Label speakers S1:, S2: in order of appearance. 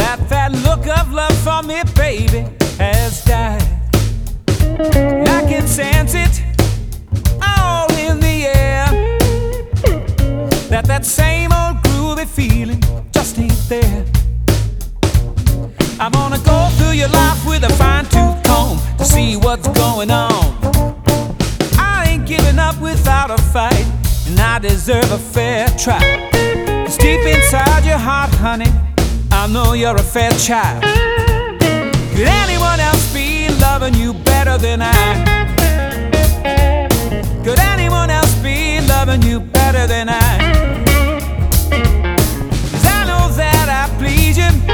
S1: That look of love for me, baby, has died. I can sense it all in the air. That same old groovy feeling just ain't there. I'm gonna go through your life with a fine-tooth comb to see what's going on. I ain't giving up without a fight, and I deserve a fair try. 'Cause deep inside your heart, honey, I know you're a fair child. Could anyone else be loving you better than I? Could anyone else be loving you better than I?